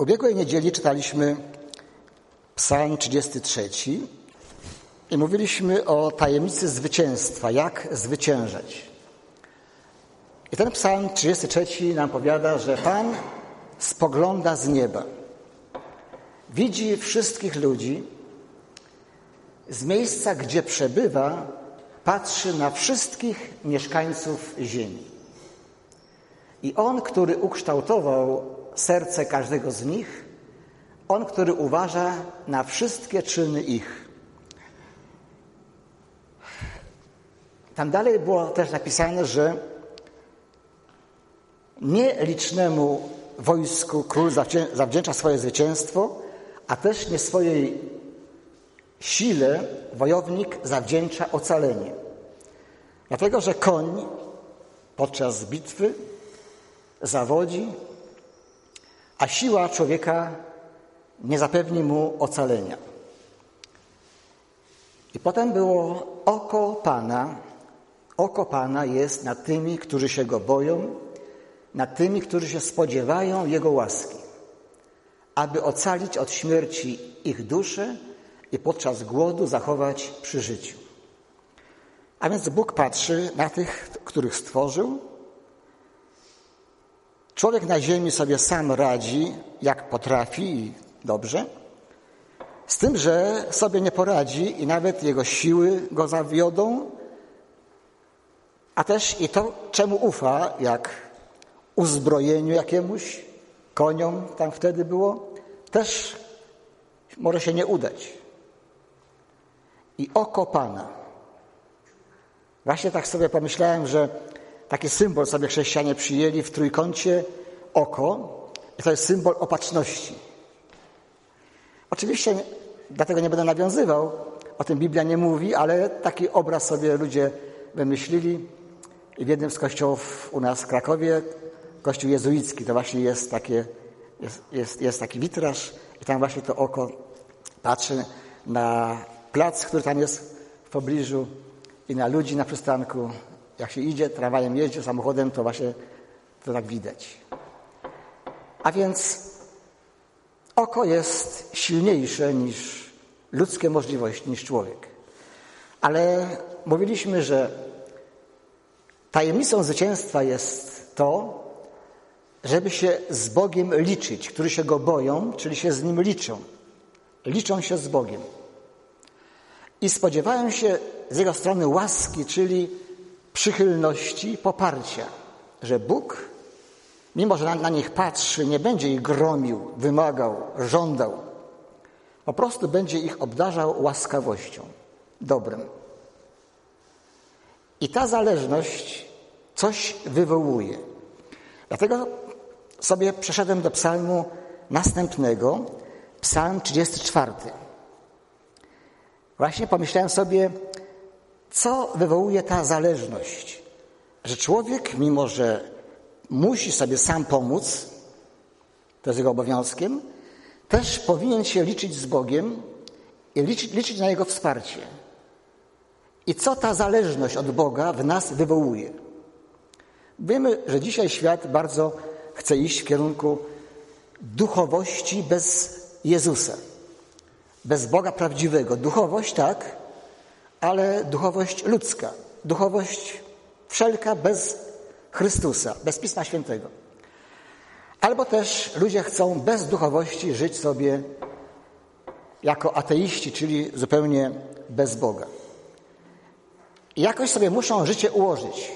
Ubiegłej niedzieli czytaliśmy Psalm 33 i mówiliśmy o tajemnicy zwycięstwa, jak zwyciężać. I ten Psalm 33 nam powiada, że Pan spogląda z nieba. Widzi wszystkich ludzi, z miejsca, gdzie przebywa, patrzy na wszystkich mieszkańców ziemi. I On, który ukształtował serce każdego z nich, On, który uważa na wszystkie czyny ich. Tam dalej było też napisane, że nielicznemu wojsku król zawdzięcza swoje zwycięstwo, a też nie swojej sile wojownik zawdzięcza ocalenie. Dlatego, że koń podczas bitwy zawodzi, a siła człowieka nie zapewni mu ocalenia. I potem było oko Pana. Oko Pana jest nad tymi, którzy się Go boją, nad tymi, którzy się spodziewają Jego łaski, aby ocalić od śmierci ich dusze i podczas głodu zachować przy życiu. A więc Bóg patrzy na tych, których stworzył. Człowiek na ziemi sobie sam radzi, jak potrafi i dobrze, z tym, że sobie nie poradzi i nawet jego siły go zawiodą, a też i to, czemu ufa, jak uzbrojeniu jakiemuś, koniom tam wtedy było, też może się nie udać. I oko Pana. Właśnie tak sobie pomyślałem, że taki symbol sobie chrześcijanie przyjęli w trójkącie oko i to jest symbol opatrzności. Oczywiście dlatego nie będę nawiązywał, o tym Biblia nie mówi, ale taki obraz sobie ludzie wymyślili i w jednym z kościołów u nas w Krakowie, kościół jezuicki, to właśnie jest taki witraż i tam właśnie to oko patrzy na plac, który tam jest w pobliżu i na ludzi na przystanku. Jak się idzie, tramwajem jeździ, samochodem, to właśnie to tak widać. A więc oko jest silniejsze niż ludzkie możliwości, niż człowiek. Ale mówiliśmy, że tajemnicą zwycięstwa jest to, żeby się z Bogiem liczyć, którzy się Go boją, czyli się z Nim liczą. Liczą się z Bogiem. I spodziewają się z Jego strony łaski, czyli przychylności, poparcia, że Bóg, mimo że na nich patrzy, nie będzie ich gromił, wymagał, żądał. Po prostu będzie ich obdarzał łaskawością, dobrem. I ta zależność coś wywołuje. Dlatego sobie przeszedłem do psalmu następnego, psalm 34. Właśnie pomyślałem sobie, co wywołuje ta zależność? Że człowiek, mimo że musi sobie sam pomóc, to jest jego obowiązkiem, też powinien się liczyć z Bogiem i liczyć na Jego wsparcie. I co ta zależność od Boga w nas wywołuje? Wiemy, że dzisiaj świat bardzo chce iść w kierunku duchowości bez Jezusa, bez Boga prawdziwego. Duchowość tak, ale duchowość ludzka, duchowość wszelka bez Chrystusa, bez Pisma Świętego. Albo też ludzie chcą bez duchowości żyć sobie jako ateiści, czyli zupełnie bez Boga. I jakoś sobie muszą życie ułożyć.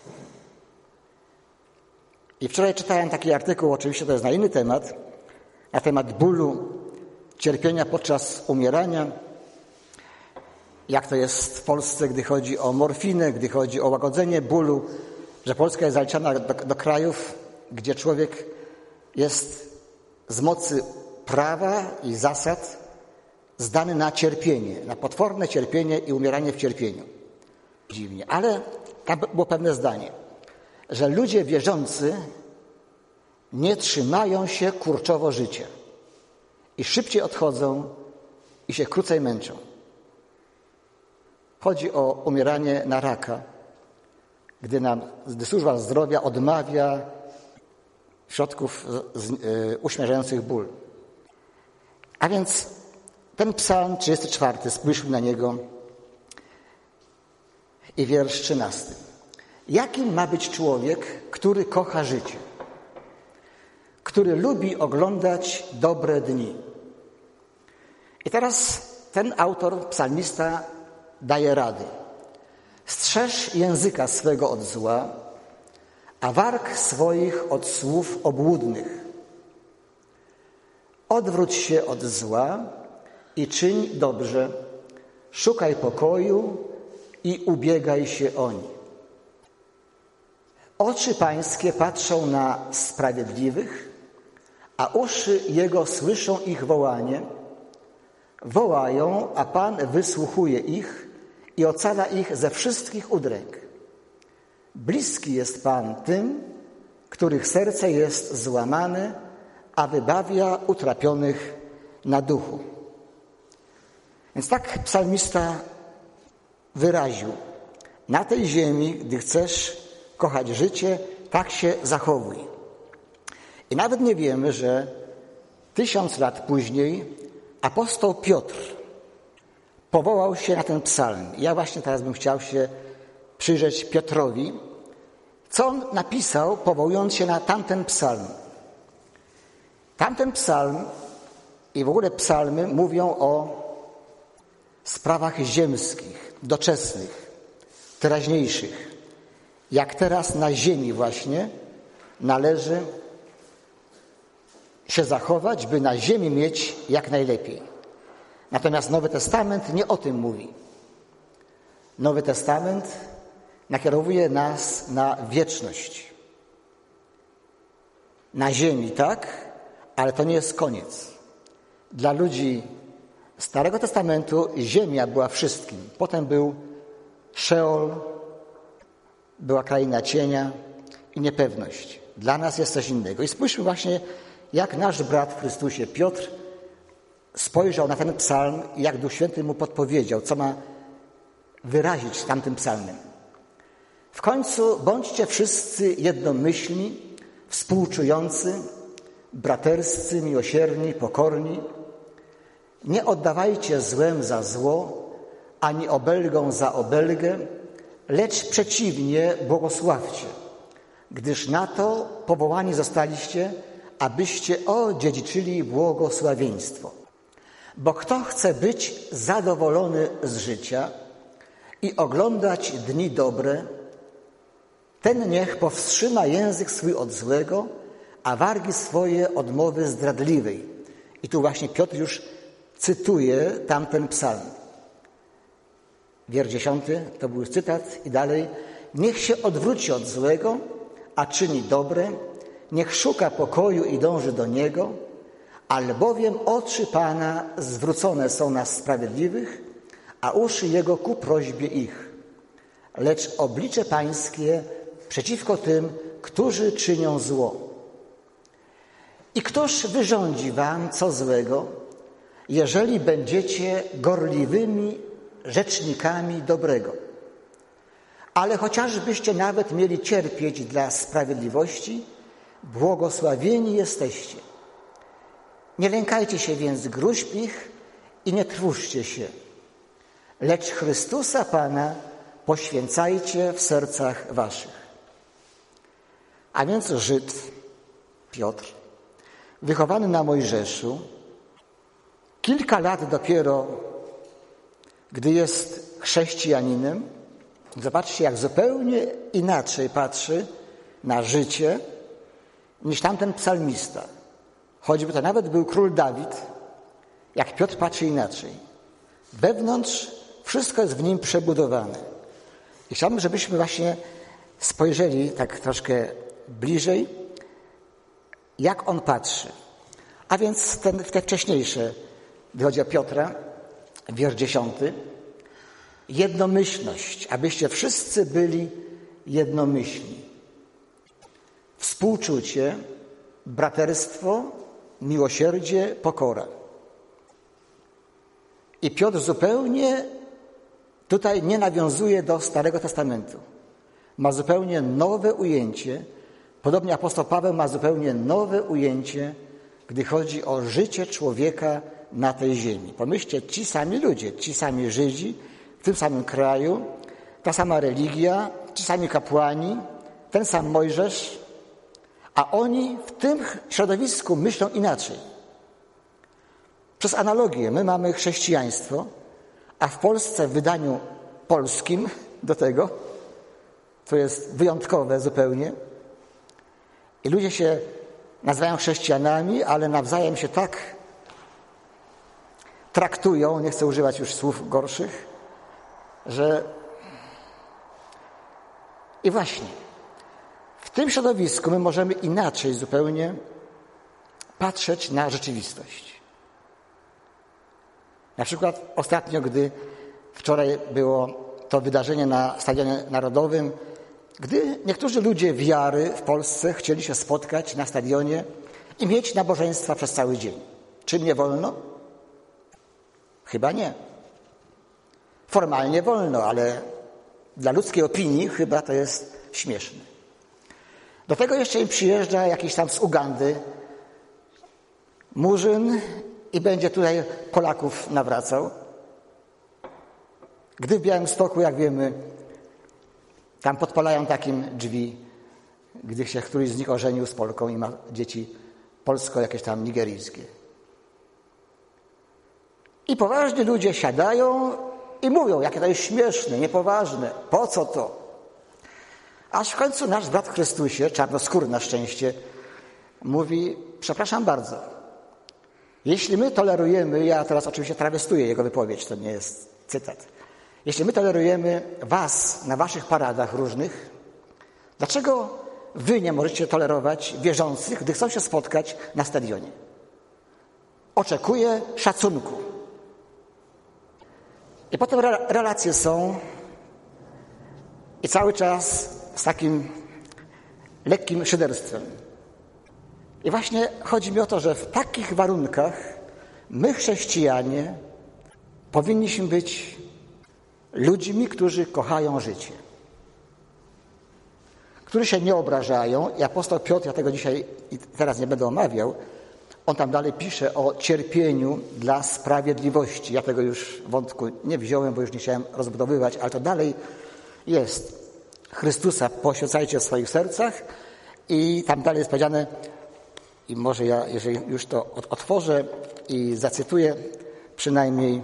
I wczoraj czytałem taki artykuł, oczywiście to jest na inny temat, na temat bólu, cierpienia podczas umierania. Jak to jest w Polsce, gdy chodzi o morfinę, gdy chodzi o łagodzenie bólu, że Polska jest zaliczana do krajów, gdzie człowiek jest z mocy prawa i zasad zdany na cierpienie, na potworne cierpienie i umieranie w cierpieniu. Dziwnie, ale tam było pewne zdanie, że ludzie wierzący nie trzymają się kurczowo życia i szybciej odchodzą i się krócej męczą. Chodzi o umieranie na raka, gdy służba zdrowia odmawia środków uśmierzających ból. A więc ten psalm 34, spójrzmy na niego i wiersz 13. Jakim ma być człowiek, który kocha życie, który lubi oglądać dobre dni? I teraz ten autor, psalmista, daje rady. Strzeż języka swego od zła, a warg swoich od słów obłudnych. Odwróć się od zła i czyń dobrze, szukaj pokoju i ubiegaj się oń. Oczy pańskie patrzą na sprawiedliwych, a uszy jego słyszą ich wołanie. Wołają, a Pan wysłuchuje ich i ocala ich ze wszystkich udręk. Bliski jest Pan tym, których serce jest złamane, a wybawia utrapionych na duchu. Więc tak psalmista wyraził: na tej ziemi, gdy chcesz kochać życie, tak się zachowuj. I nawet nie wiemy, że 1000 lat później apostoł Piotr powołał się na ten psalm. Ja właśnie teraz bym chciał się przyjrzeć Piotrowi, co on napisał, powołując się na tamten psalm. Tamten psalm i w ogóle psalmy mówią o sprawach ziemskich, doczesnych, teraźniejszych. Jak teraz na ziemi właśnie należy się zachować, by na ziemi mieć jak najlepiej. Natomiast Nowy Testament nie o tym mówi. Nowy Testament nakierowuje nas na wieczność. Na ziemi, tak, ale to nie jest koniec. Dla ludzi Starego Testamentu ziemia była wszystkim. Potem był Szeol, była kraina cienia i niepewność. Dla nas jest coś innego. I spójrzmy właśnie, jak nasz brat w Chrystusie Piotr spojrzał na ten psalm i jak Duch Święty mu podpowiedział, co ma wyrazić tamtym psalmem. W końcu bądźcie wszyscy jednomyślni, współczujący, braterscy, miłosierni, pokorni. Nie oddawajcie złem za zło, ani obelgą za obelgę, lecz przeciwnie błogosławcie, gdyż na to powołani zostaliście, abyście odziedziczyli błogosławieństwo. Bo kto chce być zadowolony z życia i oglądać dni dobre, ten niech powstrzyma język swój od złego, a wargi swoje od mowy zdradliwej. I tu właśnie Piotr już cytuje tamten psalm. Wiersz 10, to był cytat i dalej. Niech się odwróci od złego, a czyni dobre, niech szuka pokoju i dąży do niego, albowiem oczy Pana zwrócone są na sprawiedliwych, a uszy Jego ku prośbie ich. Lecz oblicze Pańskie przeciwko tym, którzy czynią zło. I któż wyrządzi wam co złego, jeżeli będziecie gorliwymi rzecznikami dobrego? Ale chociażbyście nawet mieli cierpieć dla sprawiedliwości, błogosławieni jesteście. Nie lękajcie się więc gróźb ich i nie trwóżcie się, lecz Chrystusa Pana poświęcajcie w sercach waszych. A więc Żyd, Piotr, wychowany na Mojżeszu, kilka lat dopiero, gdy jest chrześcijaninem, zobaczcie, jak zupełnie inaczej patrzy na życie niż tamten psalmista. Choćby to nawet był król Dawid, jak Piotr patrzy inaczej. Wewnątrz wszystko jest w nim przebudowane. I chciałbym, żebyśmy właśnie spojrzeli tak troszkę bliżej, jak on patrzy. A więc te wcześniejsze, gdy chodzi o Piotra, wiersz 10. Jednomyślność, abyście wszyscy byli jednomyślni. Współczucie, braterstwo, miłosierdzie, pokora. I Piotr zupełnie tutaj nie nawiązuje do Starego Testamentu. Ma zupełnie nowe ujęcie, Podobnie apostoł Paweł ma zupełnie nowe ujęcie, gdy chodzi o życie człowieka na tej ziemi. Pomyślcie, ci sami ludzie, ci sami Żydzi, w tym samym kraju, ta sama religia, ci sami kapłani, ten sam Mojżesz, a oni w tym środowisku myślą inaczej. Przez analogię my mamy chrześcijaństwo, a w Polsce w wydaniu polskim do tego, to jest wyjątkowe zupełnie, i ludzie się nazywają chrześcijanami, ale nawzajem się tak traktują, nie chcę używać już słów gorszych, że i właśnie w tym środowisku my możemy inaczej zupełnie patrzeć na rzeczywistość. Na przykład ostatnio, gdy wczoraj było to wydarzenie na Stadionie Narodowym, gdy niektórzy ludzie wiary w Polsce chcieli się spotkać na stadionie i mieć nabożeństwa przez cały dzień. Czy nie wolno? Chyba nie. Formalnie wolno, ale dla ludzkiej opinii chyba to jest śmieszne. Do tego jeszcze im przyjeżdża jakiś tam z Ugandy murzyn i będzie tutaj Polaków nawracał. Gdy w Białymstoku, jak wiemy, tam podpalają takim drzwi, gdy się któryś z nich ożenił z Polką i ma dzieci polsko, jakieś tam nigeryjskie. I poważni ludzie siadają i mówią, jakie to jest śmieszne, niepoważne, po co to? Aż w końcu nasz brat w Chrystusie, czarnoskóry na szczęście, mówi, przepraszam bardzo, jeśli my tolerujemy, ja teraz oczywiście trawestuję jego wypowiedź, to nie jest cytat, jeśli my tolerujemy was na waszych paradach różnych, dlaczego wy nie możecie tolerować wierzących, gdy chcą się spotkać na stadionie? Oczekuję szacunku. I potem relacje są i cały czas z takim lekkim szyderstwem. I właśnie chodzi mi o to, że w takich warunkach my, chrześcijanie, powinniśmy być ludźmi, którzy kochają życie, którzy się nie obrażają. I apostoł Piotr, ja tego dzisiaj i teraz nie będę omawiał, on tam dalej pisze o cierpieniu dla sprawiedliwości. Ja tego już wątku nie wziąłem, bo już nie chciałem rozbudowywać, ale to dalej jest. Chrystusa poświęcajcie w swoich sercach i tam dalej jest powiedziane, i może ja, jeżeli już to otworzę i zacytuję przynajmniej,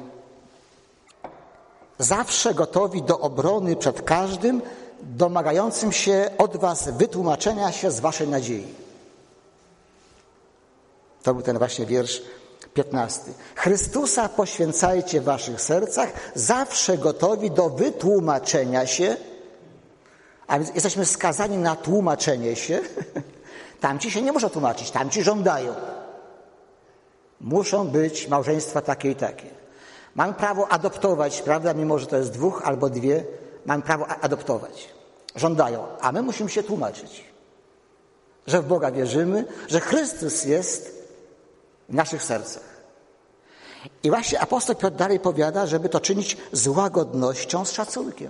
zawsze gotowi do obrony przed każdym, domagającym się od was wytłumaczenia się z waszej nadziei. To był ten właśnie wiersz 15. Chrystusa poświęcajcie w waszych sercach, zawsze gotowi do wytłumaczenia się, a więc jesteśmy skazani na tłumaczenie się. Tamci się nie muszą tłumaczyć, tamci żądają. Muszą być małżeństwa takie i takie. Mamy prawo adoptować, prawda, mimo że to jest dwóch albo dwie, mamy prawo adoptować. Żądają, a my musimy się tłumaczyć, że w Boga wierzymy, że Chrystus jest w naszych sercach. I właśnie apostoł Piotr dalej powiada, żeby to czynić z łagodnością, z szacunkiem.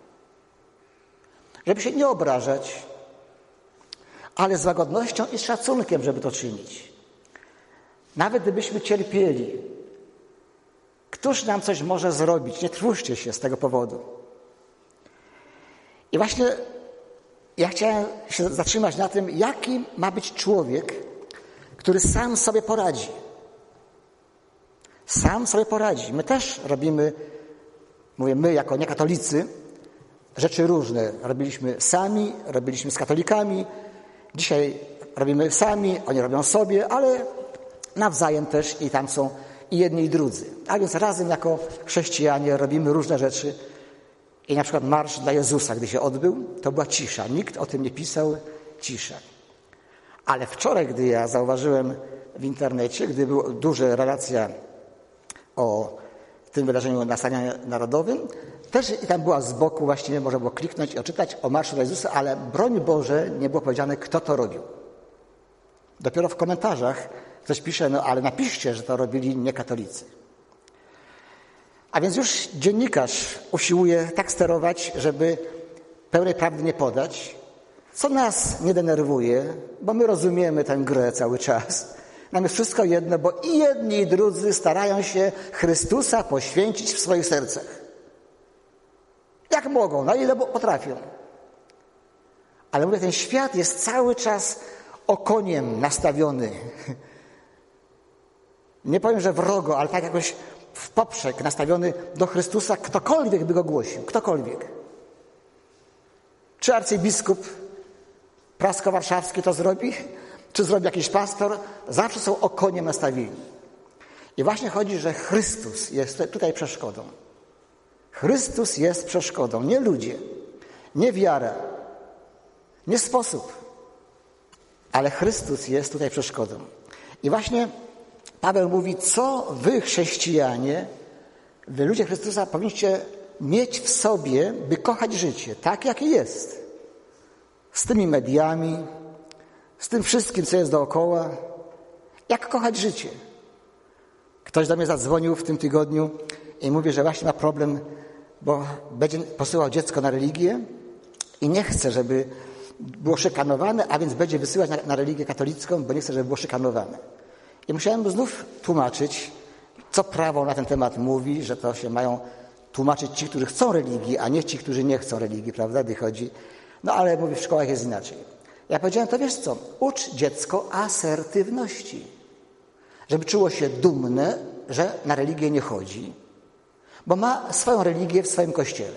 Żeby się nie obrażać, ale z łagodnością i z szacunkiem, żeby to czynić. Nawet gdybyśmy cierpieli, któż nam coś może zrobić? Nie trwóżcie się z tego powodu. I właśnie ja chciałem się zatrzymać na tym, jaki ma być człowiek, który sam sobie poradzi. Sam sobie poradzi. My też robimy, mówię my jako niekatolicy, rzeczy różne. Robiliśmy sami, robiliśmy z katolikami, dzisiaj robimy sami, oni robią sobie, ale nawzajem też i tam są i jedni i drudzy. A więc razem jako chrześcijanie robimy różne rzeczy. I na przykład marsz dla Jezusa, gdy się odbył, to była cisza. Nikt o tym nie pisał, cisza. Ale wczoraj, gdy ja zauważyłem w internecie, gdy była duża relacja o tym wydarzeniu na Stadionie Narodowym, też i tam była z boku, właściwie można było kliknąć i odczytać o marszu dla Jezusa, ale broń Boże nie było powiedziane, kto to robił. Dopiero w komentarzach ktoś pisze, no ale napiszcie, że to robili niekatolicy. A więc już dziennikarz usiłuje tak sterować, żeby pełnej prawdy nie podać, Co nas nie denerwuje, bo my rozumiemy tę grę cały czas. Nam jest wszystko jedno, bo i jedni, i drudzy starają się Chrystusa poświęcić w swoich sercach. Jak mogą, na ile potrafią. Ale mówię, ten świat jest cały czas okoniem nastawiony. Nie powiem, że wrogo, ale tak jakoś w poprzek nastawiony do Chrystusa, ktokolwiek by go głosił, ktokolwiek. Czy arcybiskup prasko-warszawski to zrobi, czy zrobi jakiś pastor, zawsze są okoniem nastawieni. I właśnie chodzi, że Chrystus jest tutaj przeszkodą. Chrystus jest przeszkodą, nie ludzie, nie wiara, nie sposób, ale Chrystus jest tutaj przeszkodą. I właśnie Paweł mówi, co wy, chrześcijanie, wy ludzie Chrystusa, powinniście mieć w sobie, by kochać życie, tak jakie jest. Z tymi mediami, z tym wszystkim, co jest dookoła. Jak kochać życie? Ktoś do mnie zadzwonił w tym tygodniu i mówi, że właśnie ma problem, bo będzie posyłał dziecko na religię i nie chce, żeby było szykanowane, a więc będzie wysyłać na religię katolicką, bo nie chce, żeby było szykanowane. I musiałem mu znów tłumaczyć, co prawo na ten temat mówi, że to się mają tłumaczyć ci, którzy chcą religii, a nie ci, którzy nie chcą religii, prawda, wychodzi. No ale mówię, w szkołach jest inaczej. Ja powiedziałem, to wiesz co, ucz dziecko asertywności, żeby czuło się dumne, że na religię nie chodzi, bo ma swoją religię w swoim kościele.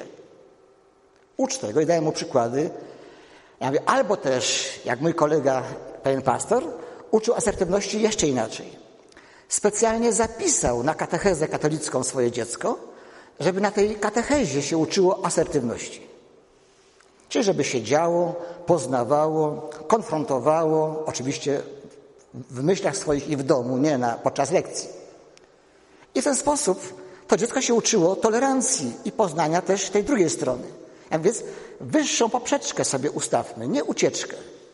Ucz tego i daję mu przykłady. Ja mówię, albo też, jak mój kolega, pewien pastor, uczył asertywności jeszcze inaczej. Specjalnie zapisał na katechezę katolicką swoje dziecko, żeby na tej katechezie się uczyło asertywności. Czyli żeby siedziało, poznawało, konfrontowało, oczywiście w myślach swoich i w domu, nie podczas lekcji. I w ten sposób to dziecko się uczyło tolerancji i poznania też tej drugiej strony. A więc wyższą poprzeczkę sobie ustawmy, nie ucieczkę.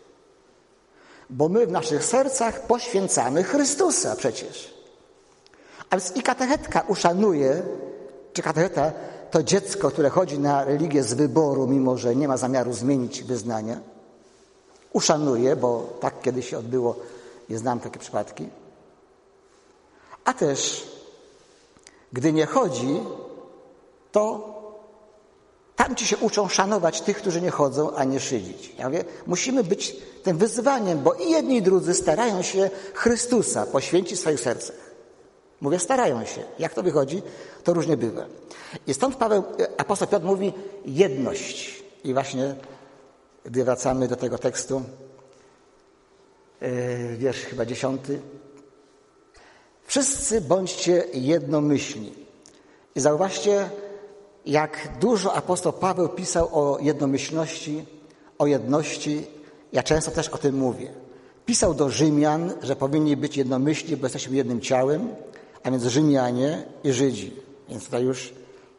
Bo my w naszych sercach poświęcamy Chrystusa przecież. A więc i katechetka uszanuje, czy katecheta to dziecko, które chodzi na religię z wyboru, mimo że nie ma zamiaru zmienić wyznania. Uszanuje, bo tak kiedyś się odbyło, nie znam takie przypadki. A też, gdy nie chodzi, to tamci się uczą szanować tych, którzy nie chodzą, a nie szydzić. Ja mówię, musimy być tym wyzwaniem, bo i jedni, i drudzy starają się Chrystusa poświęcić w swoich sercach. Mówię, starają się. Jak to wychodzi, to różnie bywa. I stąd apostoł Piotr mówi jedność. I właśnie, gdy wracamy do tego tekstu, wiersz chyba 10. Wszyscy bądźcie jednomyślni. I zauważcie, jak dużo apostoł Paweł pisał o jednomyślności, o jedności. Ja często też o tym mówię. Pisał do Rzymian, że powinni być jednomyślni, bo jesteśmy jednym ciałem, a więc Rzymianie i Żydzi. Więc tutaj już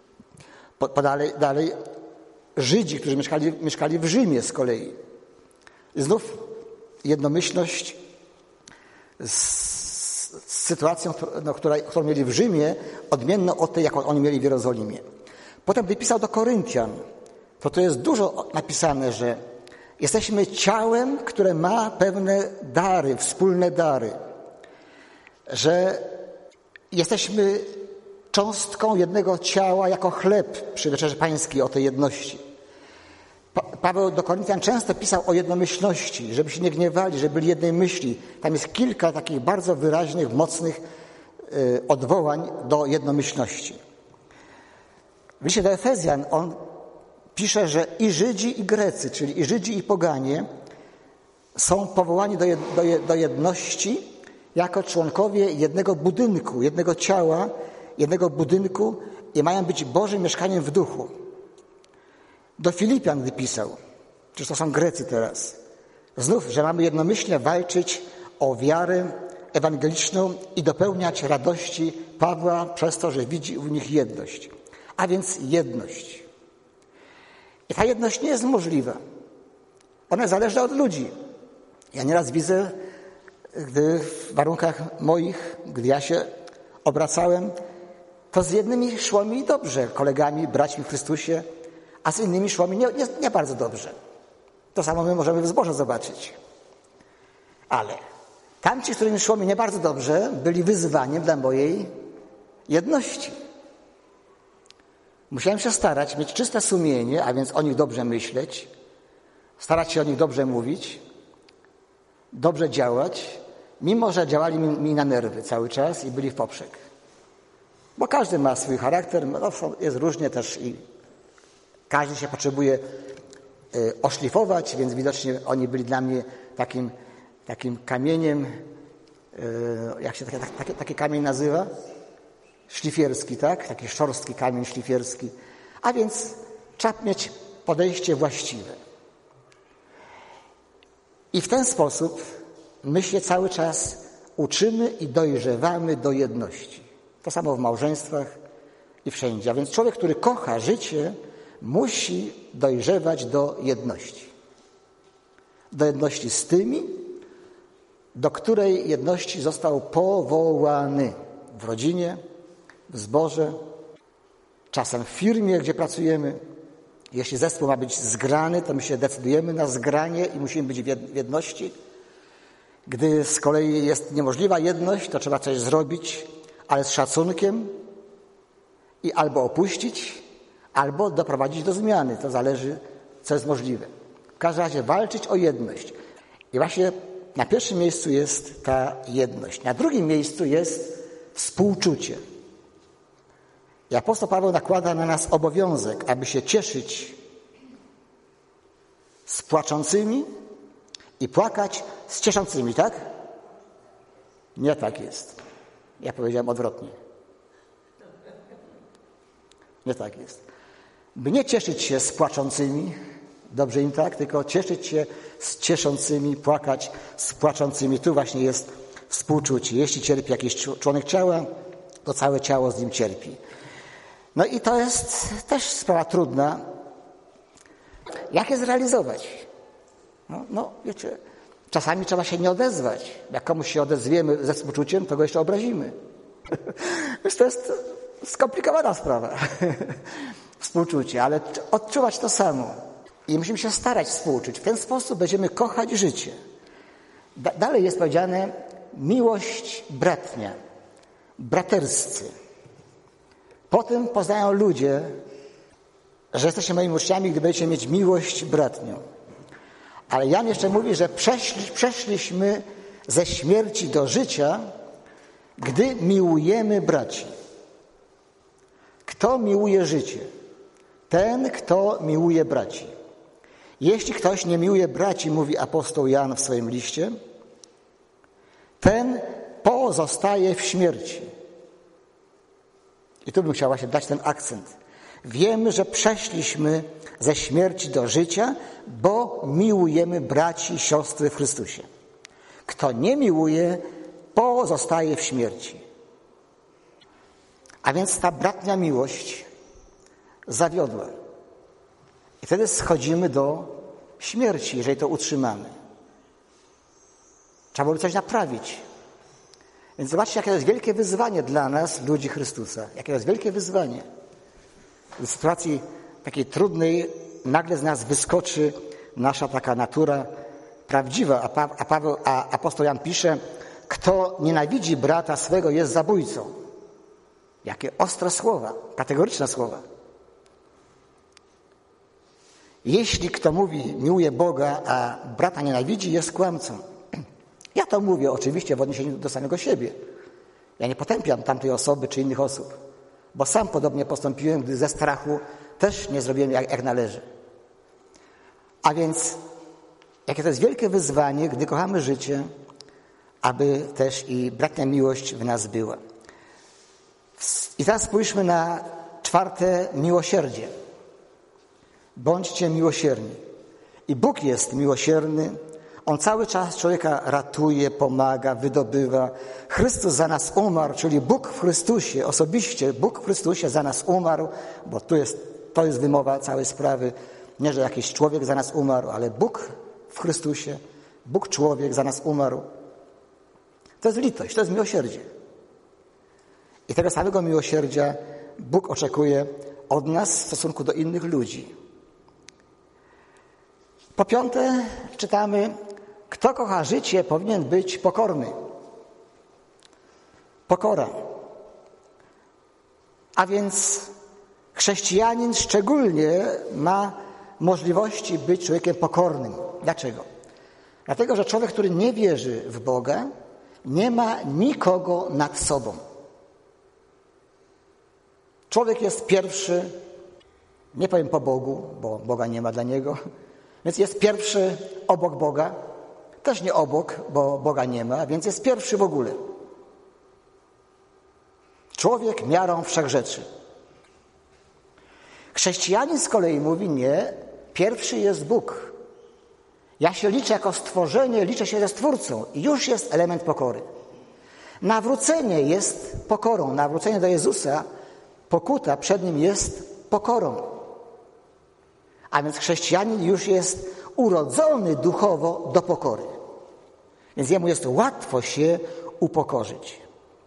dalej Żydzi, którzy mieszkali w Rzymie z kolei. I znów jednomyślność z sytuacją, którą mieli w Rzymie, odmienną od tej, jaką oni mieli w Jerozolimie. Potem wypisał do Koryntian. To jest dużo napisane, że jesteśmy ciałem, które ma pewne dary, wspólne dary. Że jesteśmy cząstką jednego ciała jako chleb przy Wieczerzy Pańskiej, o tej jedności. Paweł do Koryntian często pisał o jednomyślności, żeby się nie gniewali, żeby byli jednej myśli. Tam jest kilka takich bardzo wyraźnych, mocnych odwołań do jednomyślności. W liście do Efezjan on pisze, że i Żydzi, i Grecy, czyli i Żydzi, i poganie są powołani do jedności jako członkowie jednego budynku, jednego ciała, jednego budynku i mają być Bożym mieszkaniem w duchu. Do Filipian gdy pisał, przecież to są Grecy teraz, znów, że mamy jednomyślnie walczyć o wiarę ewangeliczną i dopełniać radości Pawła przez to, że widzi u nich jedność. A więc jedność. I ta jedność nie jest możliwa. Ona zależy od ludzi. Ja nieraz widzę, gdy w warunkach moich, gdy ja się obracałem, to z jednymi szło mi dobrze, kolegami, braćmi w Chrystusie, a z innymi szło mi nie bardzo dobrze. To samo my możemy w zborze zobaczyć. Ale tamci, z którymi szło mi nie bardzo dobrze, byli wyzwaniem dla mojej jedności. Musiałem się starać, mieć czyste sumienie, a więc o nich dobrze myśleć, starać się o nich dobrze mówić, dobrze działać, mimo że działali mi na nerwy cały czas i byli w poprzek. Bo każdy ma swój charakter, no, jest różnie też i każdy się potrzebuje oszlifować, więc widocznie oni byli dla mnie takim kamieniem, jak się taki kamień nazywa? Szlifierski, tak? Taki szorstki kamień szlifierski. A więc trzeba mieć podejście właściwe. I w ten sposób my się cały czas uczymy i dojrzewamy do jedności. To samo w małżeństwach i wszędzie. A więc człowiek, który kocha życie, musi dojrzewać do jedności. Do jedności z tymi, do której jedności został powołany w rodzinie, w zborze, czasem w firmie, gdzie pracujemy. Jeśli zespół ma być zgrany, to my się decydujemy na zgranie i musimy być w jedności. Gdy z kolei jest niemożliwa jedność, to trzeba coś zrobić, ale z szacunkiem i albo opuścić, albo doprowadzić do zmiany. To zależy, co jest możliwe. W każdym razie walczyć o jedność. I właśnie na pierwszym miejscu jest ta jedność. Na drugim miejscu jest współczucie. I apostoł Paweł nakłada na nas obowiązek, aby się cieszyć z płaczącymi i płakać z cieszącymi, tak? Nie tak jest. Ja powiedziałem odwrotnie. Nie tak jest. By nie cieszyć się z płaczącymi, dobrze im tak, tylko cieszyć się z cieszącymi, płakać z płaczącymi. Tu właśnie jest współczucie. Jeśli cierpi jakiś członek ciała, to całe ciało z nim cierpi. No i to jest też sprawa trudna. Jak je zrealizować? No wiecie, czasami trzeba się nie odezwać. Jak komuś się odezwiemy ze współczuciem, to go jeszcze obrazimy. Wiesz, to jest skomplikowana sprawa. Współczucie, ale odczuwać to samo. I musimy się starać współczuć. W ten sposób będziemy kochać życie. Dalej jest powiedziane miłość bratnia, braterscy. Potem poznają ludzie, że jesteście moimi uczniami, gdy będziecie mieć miłość bratnią. Ale Jan jeszcze mówi, że przeszliśmy ze śmierci do życia, gdy miłujemy braci. Kto miłuje życie? Ten, kto miłuje braci. Jeśli ktoś nie miłuje braci, mówi apostoł Jan w swoim liście, ten pozostaje w śmierci. I tu bym chciał właśnie dać ten akcent. Wiemy, że przeszliśmy ze śmierci do życia, bo miłujemy braci i siostry w Chrystusie. Kto nie miłuje, pozostaje w śmierci. A więc ta bratnia miłość zawiodła. I wtedy schodzimy do śmierci, jeżeli to utrzymamy. Trzeba byłoby coś naprawić. Więc zobaczcie, jakie to jest wielkie wyzwanie dla nas, ludzi Chrystusa. Jakie to jest wielkie wyzwanie. W sytuacji takiej trudnej nagle z nas wyskoczy nasza taka natura prawdziwa. A apostoł Jan pisze, kto nienawidzi brata swego, jest zabójcą. Jakie ostre słowa, kategoryczne słowa. Jeśli kto mówi, miłuje Boga, a brata nienawidzi, jest kłamcą. Ja to mówię oczywiście w odniesieniu do samego siebie. Ja nie potępiam tamtej osoby czy innych osób, bo sam podobnie postąpiłem, gdy ze strachu też nie zrobiłem jak należy. A więc jakie to jest wielkie wyzwanie, gdy kochamy życie, aby też i bratnia miłość w nas była. I teraz spójrzmy na 4. miłosierdzie. Bądźcie miłosierni. I Bóg jest miłosierny. On cały czas człowieka ratuje, pomaga, wydobywa. Chrystus za nas umarł, czyli Bóg w Chrystusie, osobiście Bóg w Chrystusie za nas umarł, bo to jest wymowa całej sprawy. Nie, że jakiś człowiek za nas umarł, ale Bóg w Chrystusie, Bóg człowiek za nas umarł. To jest litość, to jest miłosierdzie. I tego samego miłosierdzia Bóg oczekuje od nas w stosunku do innych ludzi. Po piąte czytamy, kto kocha życie, powinien być pokorny. Pokora. A więc chrześcijanin szczególnie ma możliwości być człowiekiem pokornym. Dlaczego? Dlatego, że człowiek, który nie wierzy w Boga, nie ma nikogo nad sobą. Człowiek jest pierwszy, nie powiem po Bogu, bo Boga nie ma dla niego, więc jest pierwszy obok Boga, też nie obok, bo Boga nie ma, więc jest pierwszy w ogóle. Człowiek miarą wszechrzeczy. Chrześcijanin z kolei mówi nie, pierwszy jest Bóg. Ja się liczę jako stworzenie, liczę się ze Stwórcą i już jest element pokory. Nawrócenie jest pokorą, nawrócenie do Jezusa, pokuta przed Nim jest pokorą. A więc chrześcijanin już jest urodzony duchowo do pokory. Więc jemu jest łatwo się upokorzyć.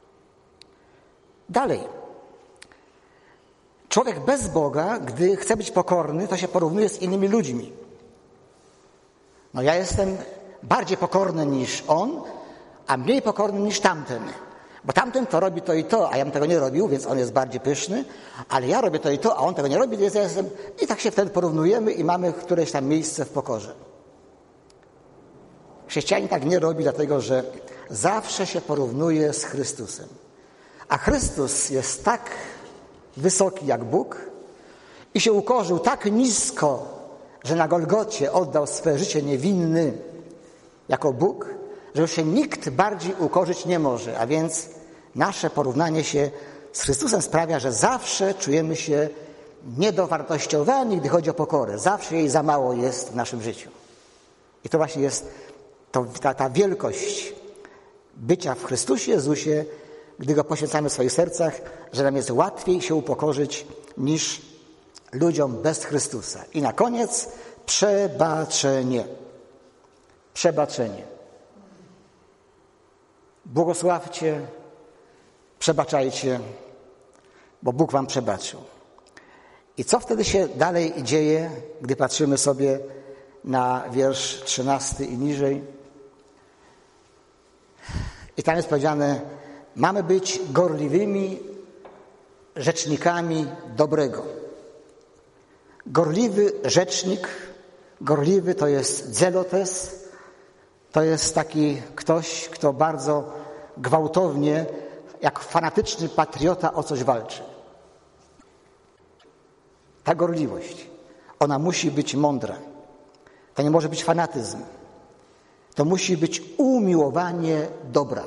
Dalej. Człowiek bez Boga, gdy chce być pokorny, to się porównuje z innymi ludźmi. No ja jestem bardziej pokorny niż on, a mniej pokorny niż tamten. Bo tamten to robi to i to, a ja bym tego nie robił, więc on jest bardziej pyszny, ale ja robię to i to, a on tego nie robi, więc ja jestem... I tak się wtedy porównujemy i mamy któreś tam miejsce w pokorze. Chrześcijanin tak nie robi, dlatego że zawsze się porównuje z Chrystusem. A Chrystus jest tak wysoki jak Bóg i się ukorzył tak nisko, że na Golgocie oddał swe życie niewinny jako Bóg, że już się nikt bardziej ukorzyć nie może. A więc nasze porównanie się z Chrystusem sprawia, że zawsze czujemy się niedowartościowani, gdy chodzi o pokorę. Zawsze jej za mało jest w naszym życiu. I to właśnie jest ta wielkość bycia w Chrystusie Jezusie, gdy Go poświęcamy w swoich sercach, że nam jest łatwiej się upokorzyć niż ludziom bez Chrystusa. I na koniec przebaczenie. Przebaczenie. Błogosławcie, przebaczajcie, bo Bóg wam przebaczył. I co wtedy się dalej dzieje, gdy patrzymy sobie na wiersz 13 i niżej? I tam jest powiedziane, mamy być gorliwymi rzecznikami dobrego. Gorliwy rzecznik, gorliwy to jest zelotes, to jest taki ktoś, kto bardzo gwałtownie, jak fanatyczny patriota o coś walczy. Ta gorliwość, ona musi być mądra. To nie może być fanatyzm. To musi być umiłowanie dobra.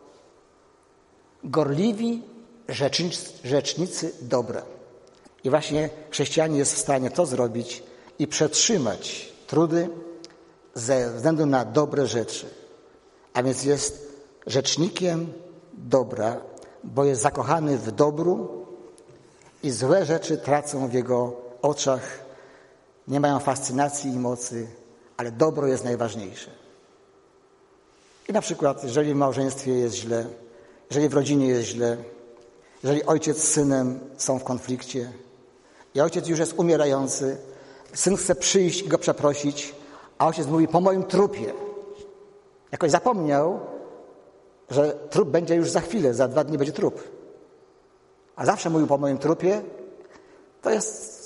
Gorliwi rzecznicy dobra. I właśnie chrześcijanin jest w stanie to zrobić i przetrzymać trudy ze względu na dobre rzeczy. A więc jest rzecznikiem dobra, bo jest zakochany w dobru i złe rzeczy tracą w jego oczach, nie mają fascynacji i mocy, ale dobro jest najważniejsze. I na przykład, jeżeli w małżeństwie jest źle, jeżeli w rodzinie jest źle, jeżeli ojciec z synem są w konflikcie i ojciec już jest umierający, syn chce przyjść i go przeprosić, a ojciec mówi, po moim trupie. Jakoś zapomniał, że trup będzie już za chwilę, za 2 dni będzie trup. A zawsze mówił po moim trupie, to jest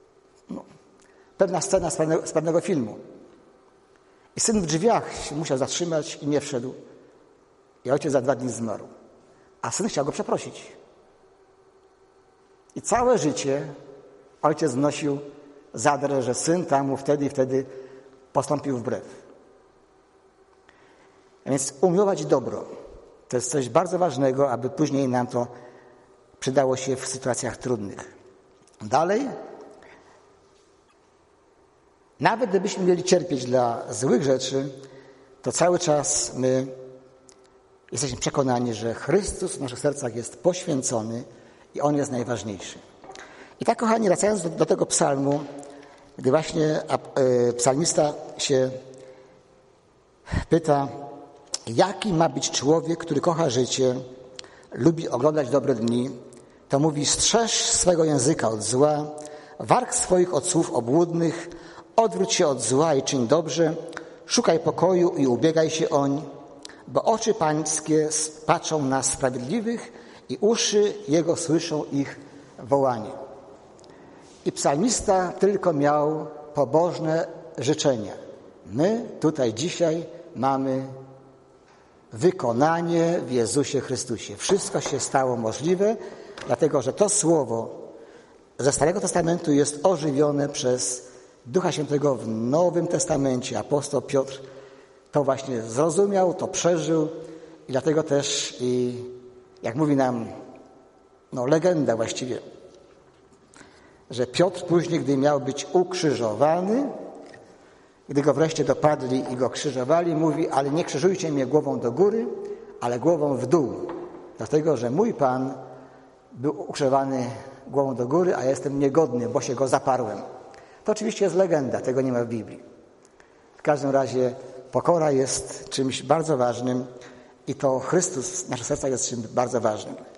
pewna scena z pewnego filmu. I syn w drzwiach się musiał zatrzymać i nie wszedł. I ojciec za 2 dni zmarł. A syn chciał go przeprosić. I całe życie ojciec wnosił zadrę, że syn tam mu wtedy i wtedy postąpił wbrew. A więc umiłować dobro. To jest coś bardzo ważnego, aby później nam to przydało się w sytuacjach trudnych. Dalej, nawet gdybyśmy mieli cierpieć dla złych rzeczy, to cały czas my jesteśmy przekonani, że Chrystus w naszych sercach jest poświęcony i On jest najważniejszy. I tak, kochani, wracając do tego psalmu, gdy właśnie psalmista się pyta, jaki ma być człowiek, który kocha życie, lubi oglądać dobre dni, to mówi, strzeż swego języka od zła, warg swoich od słów obłudnych, Odwróć się od zła i czyń dobrze, szukaj pokoju i ubiegaj się oń, bo oczy Pańskie patrzą na sprawiedliwych i uszy Jego słyszą ich wołanie. I psalmista tylko miał pobożne życzenia. My tutaj dzisiaj mamy wykonanie w Jezusie Chrystusie. Wszystko się stało możliwe, dlatego że to słowo ze Starego Testamentu jest ożywione przez Ducha Świętego w Nowym Testamencie. Apostoł Piotr to właśnie zrozumiał, to przeżył i dlatego też, jak mówi nam legenda właściwie, że Piotr później, gdy miał być ukrzyżowany, gdy go wreszcie dopadli i go krzyżowali, mówi: ale nie krzyżujcie mnie głową do góry, ale głową w dół, dlatego że mój Pan był ukrzyżowany głową do góry, a ja jestem niegodny, bo się go zaparłem. To oczywiście jest legenda, tego nie ma w Biblii. W każdym razie pokora jest czymś bardzo ważnym i to Chrystus w naszych sercach jest czymś bardzo ważnym.